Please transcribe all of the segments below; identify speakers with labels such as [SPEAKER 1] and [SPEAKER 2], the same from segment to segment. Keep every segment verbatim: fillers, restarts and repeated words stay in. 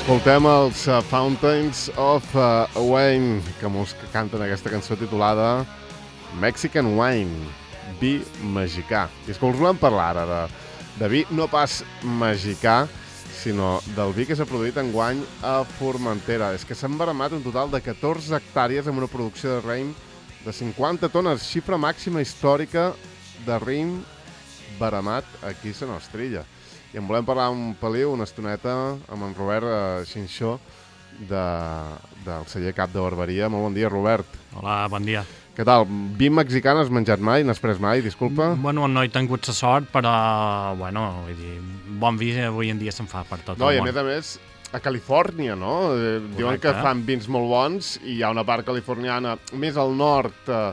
[SPEAKER 1] Escoltem els uh, Fountains of uh, Wayne, que mos canten aquesta cançó titulada Mexican Wine, vi mexicà. I és que us volem parlar ara de, de vi no pas mexicà, sinó del vi que s'ha produït enguany a Formentera. És que s'han baramat un total de catorze hectàrees amb una producció de raïm de cinquanta tones, xifra màxima històrica de raïm baramat aquí a la Nostrilla. I en volem parlar un peliu, una estoneta, amb en Robert eh, Xinxó, de, del celler Cap de Barberia. Molt bon dia, Robert.
[SPEAKER 2] Hola, bon dia.
[SPEAKER 1] Què tal? Vi mexicà n'has menjat mai? N'has pres mai? Disculpa.
[SPEAKER 2] Bueno, no he tingut la sort, però, bueno, vull dir, bon vi avui en dia se'n fa per tot
[SPEAKER 1] no,
[SPEAKER 2] el
[SPEAKER 1] món. No, i a més a més, a Califòrnia, no? Eh, diuen que fan vins molt bons i hi ha una part californiana, més al nord, eh,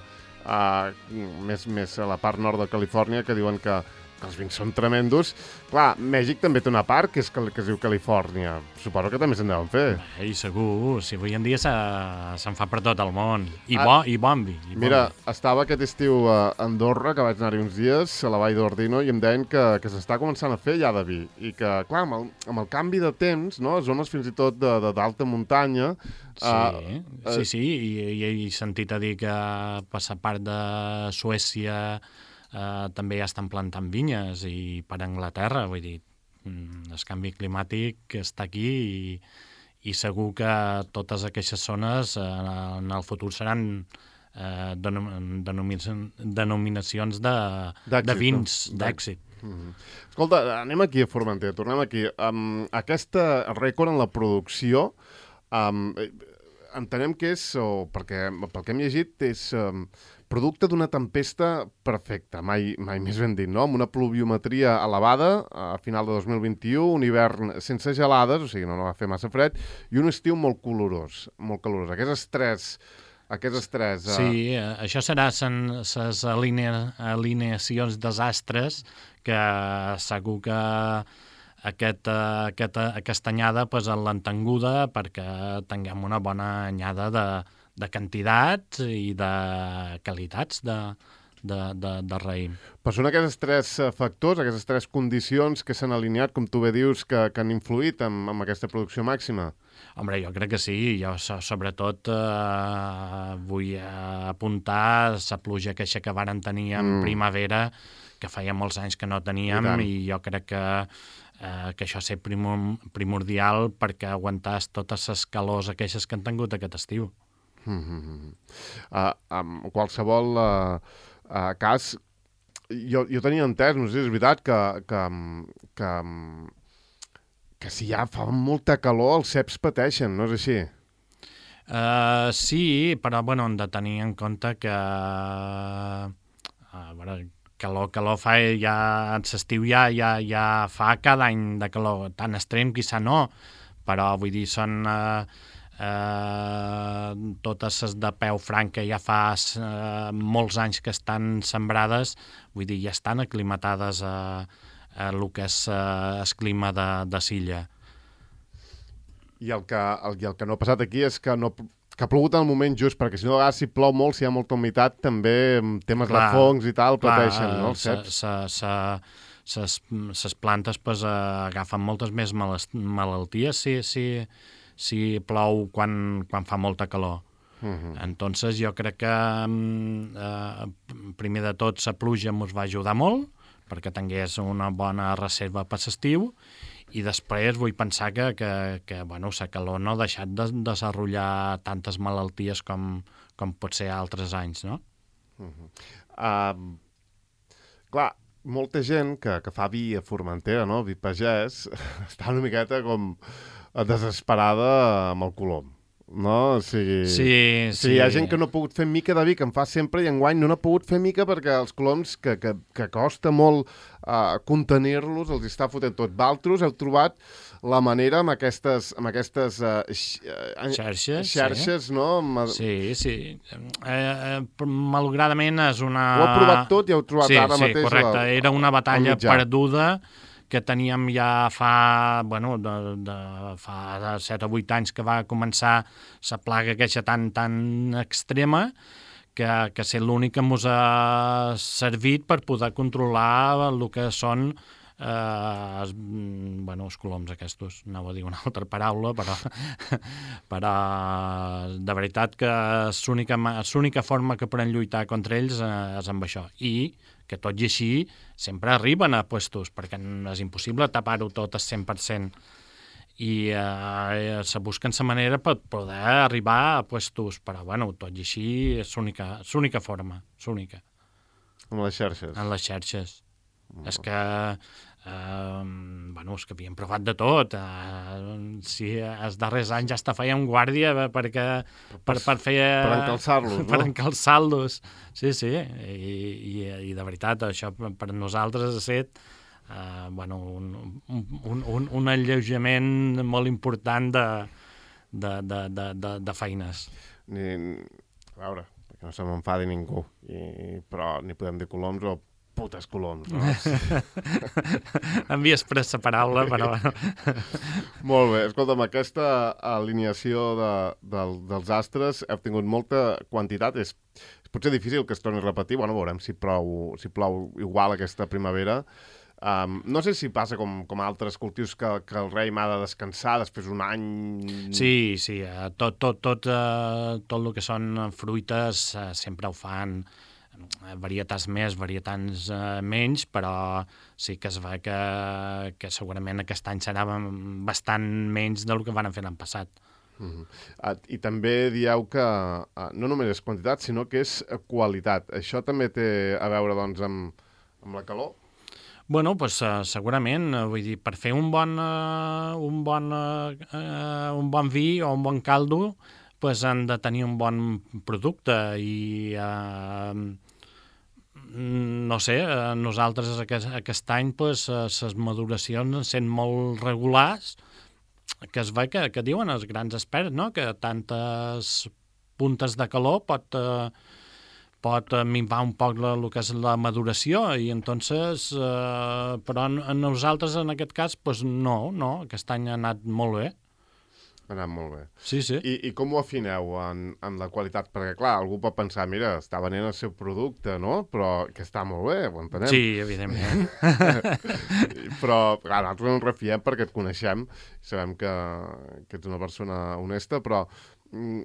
[SPEAKER 1] eh, més, més a la part nord de Califòrnia, que diuen que que els vins són tremendos. Clar, Mèxic també té una part que, és, que es diu Califòrnia. Suposo que també se'n deuen fer.
[SPEAKER 2] Ei, segur. Si avui en dia se'n fa per tot el món. I, ah, bo, i bon vi. I
[SPEAKER 1] mira,
[SPEAKER 2] bon vi.
[SPEAKER 1] Estava aquest estiu a Andorra, que vaig anar-hi uns dies, a la Vall d'Ordino, i em deien que, que s'està començant a fer ja de vi. I que, clar, amb el, amb el canvi de temps, no, zones fins i tot d'alta muntanya...
[SPEAKER 2] Sí, uh, sí, sí. I, i he sentit a dir que per la part de Suècia... Uh, també ja estan plantant vinyes i per Anglaterra, vull dir, el canvi climàtic està aquí i, i segur que totes aquestes zones uh, en el futur seran uh, denom denominacions de, de vins d'èxit.
[SPEAKER 1] Mm-hmm. Escolta, anem aquí a Formentera, tornem aquí. Um, aquesta rècord en la producció, um, entenem que és, o perquè, pel que hem llegit, és... Um, producte d'una tempesta perfecta, mai, mai més ben dit, no? Amb una pluviometria elevada a final de dos mil vint-i-u, un hivern sense gelades, o sigui, no, no va fer massa fred, i un estiu molt calorós, molt calorós. Aquestes tres... Aquestes tres uh...
[SPEAKER 2] Sí, uh, això serà les alinea, alineacions desastres que segur que aquest, uh, aquesta, aquesta anyada pues, l'han tenguda perquè tinguem una bona anyada de de quantitats i de qualitats de, de, de, de raïm.
[SPEAKER 1] Però són aquests tres factors, aquestes tres condicions que s'han alineat, com tu bé dius, que, que han influït en, en aquesta producció màxima?
[SPEAKER 2] Hombre, jo crec que sí. Jo sobretot eh, vull apuntar la pluja queixa que varen tenir en mm. primavera, que feia molts anys que no teníem, i, i jo crec que eh, que això és primor, primordial perquè aguantàs totes les calors aquelles que han tingut aquest estiu.
[SPEAKER 1] Mm-hmm. uh, en qualsevol uh, uh, cas, jo, jo tenia entès, no sé si és veritat, que, que, que, que si ja fa molta calor els ceps pateixen, no és així?
[SPEAKER 2] Uh, sí, però bueno, hem de tenir en compte que uh, bueno, calor, calor fa ja, en l'estiu ja, ja, ja fa cada any de calor, tan extrem quizà no, però vull dir, són... Uh, Uh, totes les de peu franc que ja fa uh, molts anys que estan sembrades, vull dir, ja estan aclimatades a, a el que és uh, el clima de, de Silla.
[SPEAKER 1] I el que, el, i el que no ha passat aquí és que, no, que ha plogut en el moment just, perquè si no, a vegades si plou molt, si hi ha molta humitat, també temes clar, de fongs i tal, clar, pateixen, no? Els ceps.
[SPEAKER 2] Les plantes pues, uh, agafen moltes més malalties si... si si plou quan, quan fa molta calor. Uh-huh. Entonces jo crec que eh, primer de tot la pluja ens va ajudar molt perquè tingués una bona reserva per l'estiu i després vull pensar que, que, que bueno, la calor no ha deixat de desenvolupar tantes malalties com, com pot ser altres anys, no?
[SPEAKER 1] Uh-huh. uh, clar, molta gent que, que fa vi a Formentera, no? Vi pagès, està una miqueta com... desesperada amb el colom, no? O sigui,
[SPEAKER 2] sí,
[SPEAKER 1] o sigui,
[SPEAKER 2] sí.
[SPEAKER 1] Hi ha gent que no ha pogut fer mica de vi, que en fa sempre, i enguany no n'ha pogut fer mica perquè els coloms, que, que, que costa molt uh, contenir-los, els està fotent tot. Valtros heu trobat la manera amb aquestes, amb aquestes uh,
[SPEAKER 2] xarxes,
[SPEAKER 1] xarxes
[SPEAKER 2] sí.
[SPEAKER 1] No?
[SPEAKER 2] Sí, sí. Eh, eh, malauradament és una...
[SPEAKER 1] Ho heu provat tot i heu trobat
[SPEAKER 2] sí,
[SPEAKER 1] ara
[SPEAKER 2] sí,
[SPEAKER 1] mateix...
[SPEAKER 2] Sí, correcte.
[SPEAKER 1] El,
[SPEAKER 2] Era una batalla perduda que teníem ja fa, bueno, de, de, fa set o vuit anys que va començar la plaga aquesta tan, tan extrema que, que és l'únic que ens ha servit per poder controlar el que són eh, es, bueno, els coloms aquests, anava a dir una altra paraula, però, però de veritat que l'única l'única forma que poden lluitar contra ells eh, és amb això. I que tot i així sempre arriben a puestos, perquè és impossible tapar-ho tot al cent per cent. I eh, se busquen la manera per poder arribar a puestos, però bueno, tot i així és l'única forma, l'única.
[SPEAKER 1] En les xarxes?
[SPEAKER 2] En les xarxes. Mm. És que, eh, bueno, és que havien provat de tot. Eh, si els darrers anys ja està feien guàrdia perquè, per, per fer...
[SPEAKER 1] Per encalçar-los, no?
[SPEAKER 2] Per encalçar-los, sí, sí. I, i, i de veritat, això per nosaltres ha estat Uh, bueno, un, un, un, un alleujament molt important de, de, de, de, de, de feines.
[SPEAKER 1] Ni, a veure, perquè no se m'enfadi ningú, I, però ni podem dir coloms o putes coloms, no?
[SPEAKER 2] Havia express la paraula, però bueno.
[SPEAKER 1] Molt bé, escolta'm, aquesta alineació de, de, dels astres heu tingut molta quantitat, és, és potser difícil que es torni a repetir, bueno, veurem si plou, si plou igual aquesta primavera. Um, no sé si passa com, com altres cultius que, que el rei m'ha de descansar després un any...
[SPEAKER 2] Sí, sí, tot, tot, tot, uh, tot el que són fruites uh, sempre ho fan, uh, varietats més, varietats uh, menys, però sí que es va que, que segurament aquest any serà bastant menys del que van fer l'any passat.
[SPEAKER 1] Uh-huh. Uh, I també dieu que uh, no només és quantitat, sinó que és qualitat. Això també té a veure, doncs, amb, amb la calor?
[SPEAKER 2] Bueno, pues, uh, segurament, uh, vull dir, per fer un bon, uh, un, bon, uh, uh, un bon vi o un bon caldo, pues, han de tenir un bon producte i, uh, no sé, uh, nosaltres aquest, aquest any, pues, uh, les maduracions sent molt regulars, que es ve que, que diuen els grans experts, no?, que tantes puntes de calor pot... Uh, pot minvar un poc la, el que és la maduració i entonces, eh, però a nosaltres en aquest cas, pues no, no, aquest any ha anat molt bé.
[SPEAKER 1] Ha anat molt bé.
[SPEAKER 2] Sí, sí.
[SPEAKER 1] I, i com ho afineu en, en la qualitat? Perquè, clar, algú pot pensar, mira, està venent el seu producte, no? Però que està molt bé, ho entenem.
[SPEAKER 2] Sí, evidentment.
[SPEAKER 1] Però, clar, nosaltres ens refiem perquè et coneixem, sabem que, que ets una persona honesta, però mm,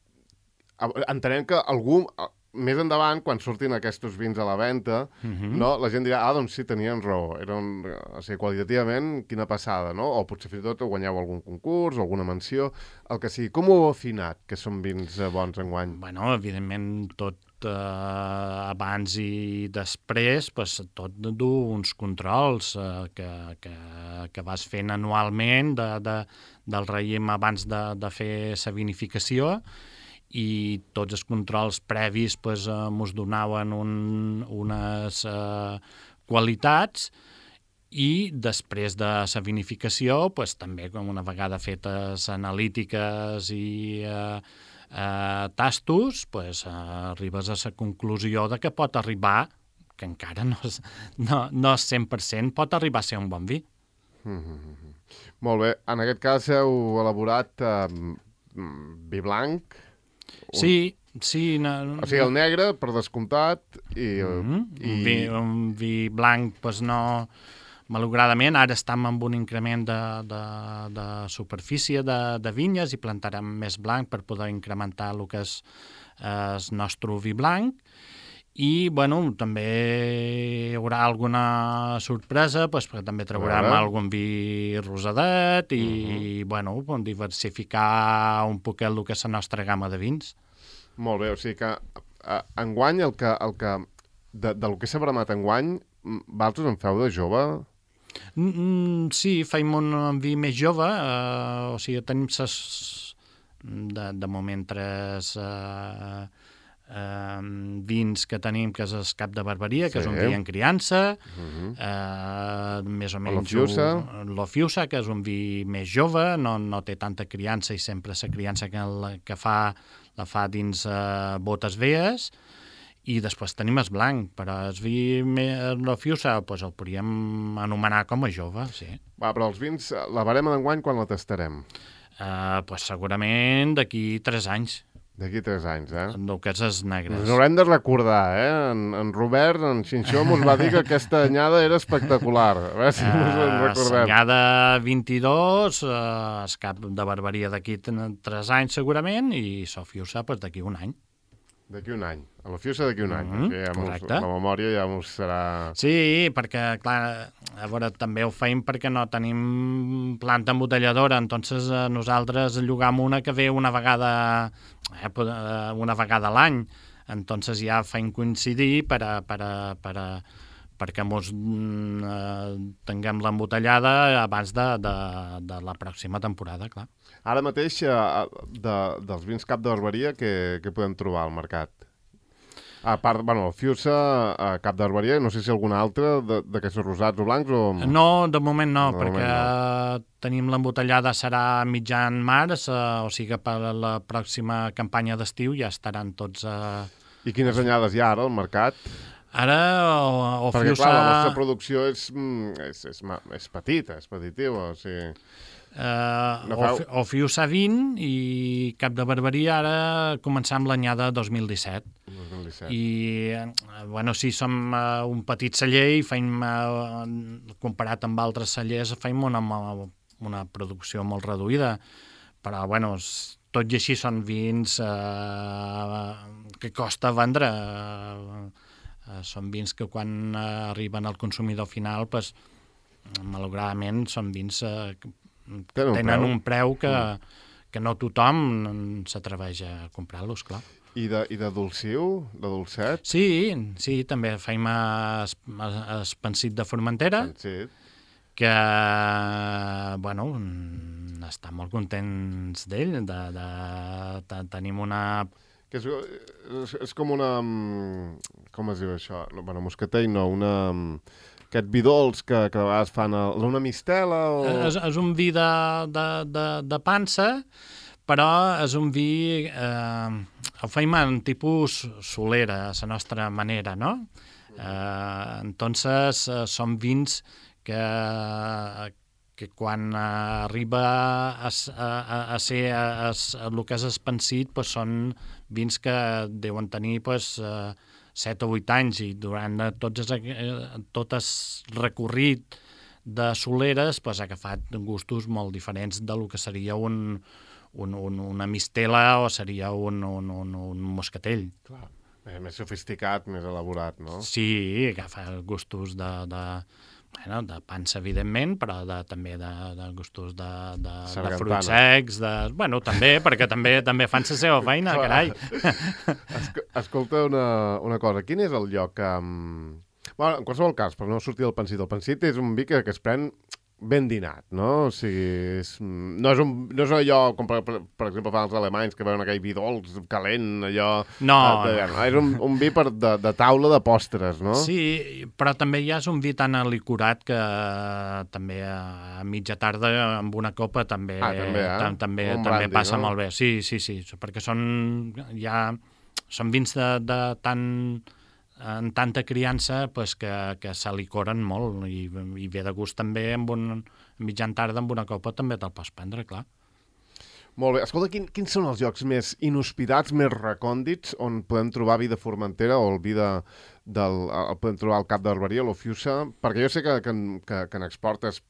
[SPEAKER 1] entenem que algú... Més endavant, quan surtin aquests vins a la venda, uh-huh. no, la gent dirà, ah, doncs sí, tenien raó, eren, o sigui, qualitativament, quina passada, no? O potser fins i tot guanyeu algun concurs, alguna menció, el que sigui. Com ho heu afinat, que són vins bons enguany?
[SPEAKER 2] Bueno, evidentment, tot eh, abans i després, pues, tot du uns controls eh, que, que, que vas fent anualment de, de, del raïm abans de, de fer la vinificació, i tots els controls previs pues, eh, mos donaven un, unes eh, qualitats i després de la vinificació pues, també com una vegada fetes analítiques i eh, eh, tastos pues, eh, arribes a la conclusió de que pot arribar, que encara no és, no, no és cent per cent, pot arribar a ser un bon vi.
[SPEAKER 1] Mm-hmm. Molt bé, en aquest cas heu elaborat eh, vi blanc.
[SPEAKER 2] Sí, sí. No,
[SPEAKER 1] o sigui, el negre, per descomptat, i...
[SPEAKER 2] Mm-hmm.
[SPEAKER 1] i...
[SPEAKER 2] Un, vi, un vi blanc, pues no... Malauradament, ara estem amb un increment de, de, de superfície de, de vinyes i plantarem més blanc per poder incrementar el que és eh, el nostre vi blanc. I, bueno, també hi haurà alguna sorpresa, pues, perquè també trobarem algun vi rosadet i, uh-huh. bueno, diversificar un poquet el que és la nostra gamma de vins.
[SPEAKER 1] Molt bé, o sigui que uh, enguany, el que, el que, de, del que s'ha bramat enguany, vosaltres en feu de jove?
[SPEAKER 2] Mm, sí, feim un vi més jove, uh, o sigui, tenim ses, de, de moment tres... Uh, Uh, vins que tenim, que és el Cap de Barberia, que sí. és un vi en criança, uh-huh. uh, més o menys l'Ofiusa, que és un vi més jove, no, no té tanta criança i sempre la criança que, la, que fa la fa dins uh, botes vees, i després tenim el blanc, però el vi l'Ofiusa pues, el podríem anomenar com a jove, sí.
[SPEAKER 1] Va, però els vins, la barema d'enguany quan la tastarem?
[SPEAKER 2] Uh, pues, segurament d'aquí tres anys.
[SPEAKER 1] D'aquí tres anys, eh?
[SPEAKER 2] Duqueses negres.
[SPEAKER 1] Ens haurem de recordar, eh? En, en Robert, en Xinxó, mos va dir que aquesta anyada era espectacular. A veure si mos en recordem.
[SPEAKER 2] Anyada vint-i-dos, uh, es cap de barbaria d'aquí tres anys segurament, i Sofiusa pues, d'aquí un any.
[SPEAKER 1] D'aquí un any. A la Fiusa d'aquí un any.
[SPEAKER 2] Mm-hmm,
[SPEAKER 1] ja mos,
[SPEAKER 2] correcte.
[SPEAKER 1] la memòria ja mos serà...
[SPEAKER 2] Sí, perquè, clar, a veure, també ho feim perquè no tenim planta embotelladora, entonces eh, nosaltres llogam una que ve una vegada, eh, una vegada a l'any, entonces ja feim coincidir per a, per a, per a, perquè mos eh, tinguem l'embotellada abans de, de, de la pròxima temporada, clar.
[SPEAKER 1] Ara mateix, eh, de, dels vins Cap de Barberia, què, què podem trobar al mercat? A part, bueno, Fiusa, a Cap de Barberia, no sé si algun altre d'aquests rosats o blancs o...
[SPEAKER 2] No, de moment no,
[SPEAKER 1] de
[SPEAKER 2] perquè
[SPEAKER 1] moment no.
[SPEAKER 2] Tenim l'embotellada serà mitjan març, eh, o sigui que per la pròxima campanya d'estiu ja estaran tots... Eh...
[SPEAKER 1] I quines anyades hi ha ara al mercat?
[SPEAKER 2] Ara, o, o
[SPEAKER 1] Perquè,
[SPEAKER 2] Fiusa...
[SPEAKER 1] clar, la nostra producció és, és, és, és petita, és petitiva, o sigui...
[SPEAKER 2] Uh,
[SPEAKER 1] no
[SPEAKER 2] o, o Fiusa vint i Cap de Barberia ara començam l'anyada dos mil disset.
[SPEAKER 1] dos mil disset.
[SPEAKER 2] I, uh, bueno, sí, som uh, un petit celler i feim, uh, comparat amb altres cellers, feim una, una producció molt reduïda. Però, bueno, tot i així són vins uh, que costa vendre. Uh, uh, són vins que quan uh, arriben al consumidor final, pues, malauradament, són vins... Uh,
[SPEAKER 1] Tenen un
[SPEAKER 2] tenen
[SPEAKER 1] preu,
[SPEAKER 2] un preu que,
[SPEAKER 1] mm.
[SPEAKER 2] que no tothom s'atreveix a comprar-los, clar.
[SPEAKER 1] I de, i de dolciu, de dolcet?
[SPEAKER 2] Sí, sí, també feim es, espansit de Formentera,
[SPEAKER 1] Espansit.
[SPEAKER 2] que, bueno, estan molt contents d'ell, de, de, de, tenim una...
[SPEAKER 1] Que és, és, és com una... Com es diu això? No, bueno, moscatell no, una... Aquest vi dolç que, que de vegades fan a, una mistela o...
[SPEAKER 2] És, és un vi de, de, de, de pansa, però és un vi... Eh, el feim en tipus solera, a la nostra manera, no? Eh, entonces, eh, són vins que, que quan arriba a, a, a ser a, a, a el que és espansit, pues, són vins que deuen tenir... Pues, eh, set o vuit anys, i durant tots tot el recorrit de soleres pues, ha agafat gustos molt diferents del que seria un, un, un, una mistela o seria un, un, un, un moscatell.
[SPEAKER 1] Clar. Més sofisticat, més elaborat, no?
[SPEAKER 2] Sí, agafa gustos de, de, bueno, de pansa, evidentment, però de, també de, de gustos de, de, de fruits secs, de, bueno, també, perquè també també fan la seva feina, carai.
[SPEAKER 1] Escolta una, una cosa, quin és el lloc que... Um... Bueno, en qualsevol cas, per no sortir del pansit, el pansit és un vi que, que es pren ben dinat, no? O sigui, és, no, és un, no és allò, com per, per, per exemple fan els alemanys, que veuen aquell vi dolç, calent, allò...
[SPEAKER 2] No,
[SPEAKER 1] de, de,
[SPEAKER 2] no.
[SPEAKER 1] no. És un, un vi per, de, de taula de postres, no?
[SPEAKER 2] Sí, però també ja és un vi tan alicorat que també a mitja tarda amb una copa també,
[SPEAKER 1] ah, també, eh?
[SPEAKER 2] tam, també,
[SPEAKER 1] un
[SPEAKER 2] també
[SPEAKER 1] brandy,
[SPEAKER 2] passa
[SPEAKER 1] no?
[SPEAKER 2] molt bé. Sí, sí, sí, perquè són, ja, són vins de, de tan... en tanta criança pues, que, que s'alicoren molt i, i ve de gust també amb un mitjan tarda amb una copa també te'l pots prendre, clar.
[SPEAKER 1] Molt bé. Escolta, quin, quins són els llocs més inhospitats, més recòndits on podem trobar vi de Formentera o el vi de, del, el podem trobar al Cap de Barberia, o Fiusa? Perquè jo sé que, que, que, que en exportes,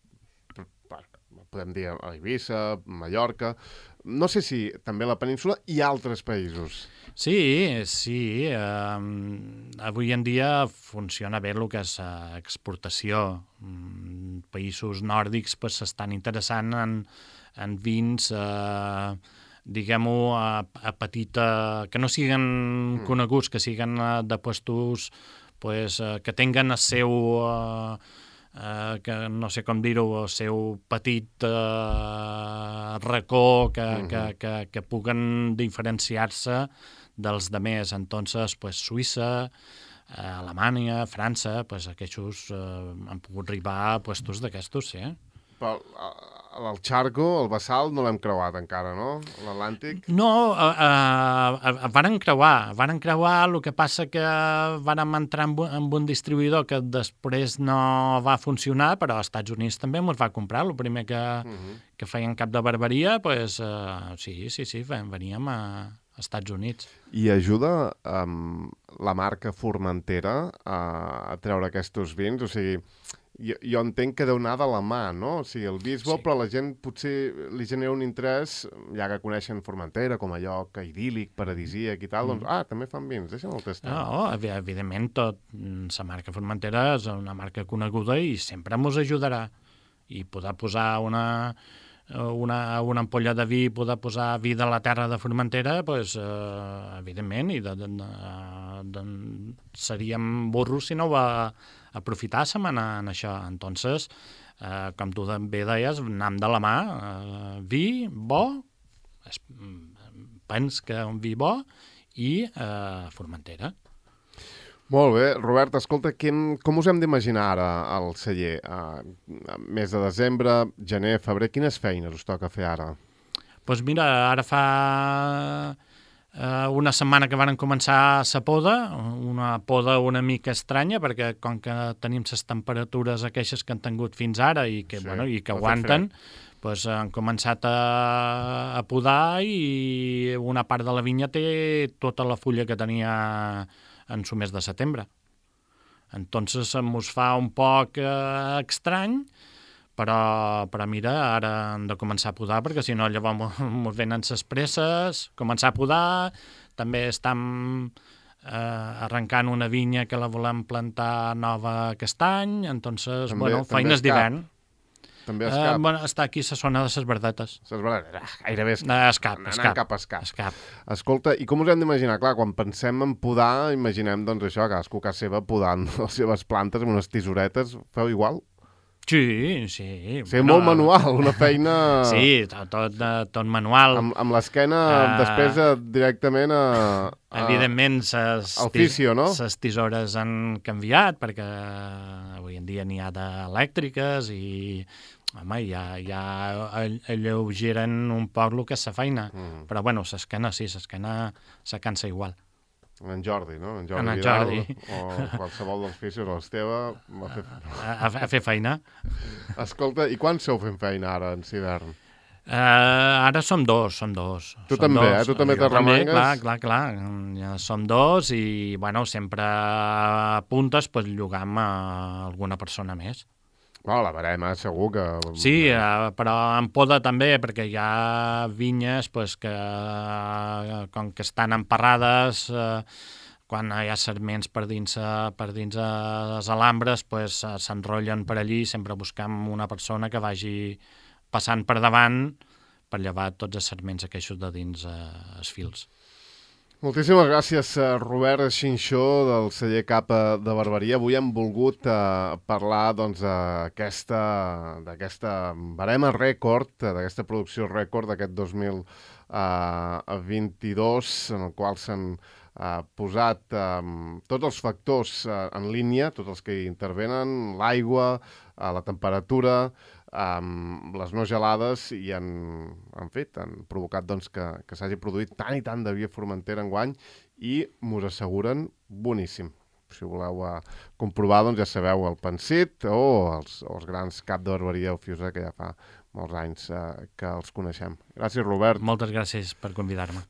[SPEAKER 1] podem dir a Eivissa, Mallorca, no sé si també la península i altres països.
[SPEAKER 2] Sí, sí. Eh, avui en dia funciona bé el que és eh, exportació. Mm, països nòrdics pues, s'estan interessant en, en vins, eh, diguem-ho, a, a petita... que no siguen mm. coneguts, que siguen eh, de puestos pues, eh, que tinguen el seu... Eh, Uh, que no sé com dir-ho, el seu petit uh, racó que, uh-huh. que, que, que puguen diferenciar-se dels demés. Entonces, pues, Suïssa, uh, Alemanya, França, pues, aquests uh, han pogut arribar a puestos d'aquestos, sí.
[SPEAKER 1] Però el Charco, el Bassal, no l'hem creuat encara, no? L'Atlàntic?
[SPEAKER 2] No, uh, uh, varen creuar, varen creuar, el que passa que vàrem entrar en, en un distribuïdor que després no va funcionar, però als Estats Units també ens va comprar, el primer que, uh-huh. que feien Cap de Barberia, pues, uh, sí, sí, sí, veníem a, Estats Units.
[SPEAKER 1] I ajuda um, la marca Formentera a, a treure aquests vins? O sigui, jo, jo entenc que deu anar de la mà, no? O sigui, el vi és bo, sí. Però la gent potser li genera un interès, ja que coneixen Formentera com a lloc idíl·lic, paradisíac i tal, mm. doncs, ah, també fan vins, deixa'm el tastar.
[SPEAKER 2] No, evidentment, tot, la marca Formentera és una marca coneguda i sempre ens ajudarà. I poder posar una... Una, una ampolla de vi, poder posar vi de la terra de Formentera, pues, eh, evidentment, i de, de, de, de, seríem burros si no ho aprofitàssim en, en això. Entonces, eh, com tu bé deies, anam de la mà, eh, vi bo, es, pens que un vi bo, i eh, Formentera.
[SPEAKER 1] Molt bé. Robert, escolta, quin, com us hem d'imaginar ara al celler? Uh, mes de desembre, gener, febrer, quines feines us toca fer ara?
[SPEAKER 2] Doncs pues mira, ara fa uh, una setmana que van començar la poda, una poda una mica estranya, perquè com que tenim les temperatures aquelles que han tingut fins ara i que, sí, bueno, i que aguanten, pues han començat a, a podar i una part de la vinya té tota la fulla que tenia en el mes de setembre. Entonces ens fa un poc eh, estrany, però, però mira, ara hem de començar a podar, perquè si no llavors ens venen les presses, començar a podar, també estem eh, arrencant una vinya que la volem plantar nova aquest any, entonces, també, bueno, feines d'hivern.
[SPEAKER 1] També escap.
[SPEAKER 2] Eh, bueno, està aquí la zona de les verdetes.
[SPEAKER 1] Les verdetes, gairebé escap.
[SPEAKER 2] Uh, escap, escap.
[SPEAKER 1] cap a escap.
[SPEAKER 2] escap.
[SPEAKER 1] Escolta, i com us hem d'imaginar? Clar, quan pensem en podar, imaginem, doncs, això, cadascú a casa seva podant les seves plantes amb unes tisoretes. Feu igual?
[SPEAKER 2] Sí, sí.
[SPEAKER 1] O sigui, bueno, molt manual, una feina...
[SPEAKER 2] Sí, tot, tot, tot manual.
[SPEAKER 1] Amb, amb l'esquena, uh, després, directament a... a
[SPEAKER 2] evidentment, ses
[SPEAKER 1] al fisio, no?
[SPEAKER 2] Les tisores han canviat, perquè avui en dia n'hi ha d'elèctriques i... Home, ja, ja alleugeren un poc el que és la feina. Mm. Però, bueno, l'esquena sí, l'esquena se cansa igual.
[SPEAKER 1] En Jordi, no? En Jordi
[SPEAKER 2] en
[SPEAKER 1] Vidal,
[SPEAKER 2] Jordi.
[SPEAKER 1] O qualsevol dels fisios, o l'Esteve, a fer...
[SPEAKER 2] A, a, a fer feina.
[SPEAKER 1] Escolta, i quan sou fent feina ara, en Civern?
[SPEAKER 2] Uh, ara som dos, som dos.
[SPEAKER 1] Tu
[SPEAKER 2] som
[SPEAKER 1] també,
[SPEAKER 2] dos.
[SPEAKER 1] eh? Tu també t'arremangues?
[SPEAKER 2] Clar, clar, clar. Ja som dos i, bueno, sempre a puntes, pues, llogam a alguna persona més.
[SPEAKER 1] Oh, la barema, segur que...
[SPEAKER 2] Sí, eh, però en poda també, perquè hi ha vinyes pues, que, com que estan emparrades, eh, quan hi ha serments per dins, per dins les alambres, pues, s'enrotllen per allí, sempre buscam una persona que vagi passant per davant per llevar tots els serments aquests de dins eh, els fils.
[SPEAKER 1] Moltíssimes gràcies, Robert Xinxó, del celler Capa de Barberia. Avui hem volgut eh, parlar doncs, d'aquesta d'aquesta barema rècord, d'aquesta producció rècord d'aquest dos mil vint-i-dos, en el qual s'han eh, posat eh, tots els factors eh, en línia, tots els que hi intervenen, l'aigua, eh, la temperatura, Um, les no gelades, i han, han fet, han provocat doncs, que, que s'hagi produït tant i tant de vi a Formentera enguany, i m'ho asseguren boníssim. Si voleu uh, comprovar, doncs ja sabeu, el Pansit o els, o els grans cap de barberia o Fiusa, que ja fa molts anys uh, que els coneixem. Gràcies, Robert.
[SPEAKER 2] Moltes gràcies per convidar-me.